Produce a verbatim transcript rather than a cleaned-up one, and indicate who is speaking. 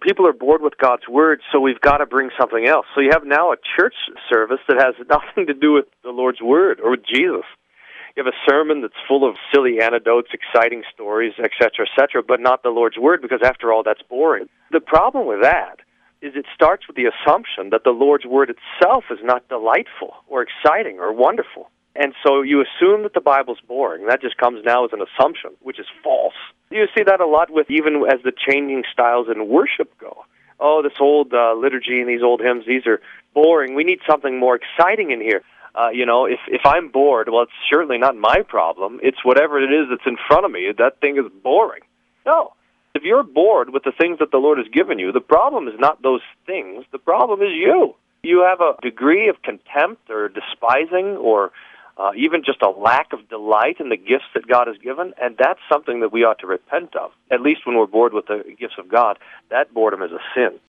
Speaker 1: people are bored with God's Word, so we've got to bring something else. So you have now a church service that has nothing to do with the Lord's Word or with Jesus. You have a sermon that's full of silly anecdotes, exciting stories, et cetera, et cetera, but not the Lord's Word, because after all, that's boring. The problem with that is it starts with the assumption that the Lord's Word itself is not delightful or exciting or wonderful. And so you assume that the Bible's boring. That just comes now as an assumption, which is false. You see that a lot with even as the changing styles in worship go. Oh, this old uh, liturgy and these old hymns, these are boring. We need something more exciting in here. Uh, you know, if if I'm bored, well, it's certainly not my problem. It's whatever it is that's in front of me. That thing is boring. No. If you're bored with the things that the Lord has given you, the problem is not those things. The problem is you. You have a degree of contempt or despising or uh, even just a lack of delight in the gifts that God has given, and that's something that we ought to repent of. At least when we're bored with the gifts of God, that boredom is a sin.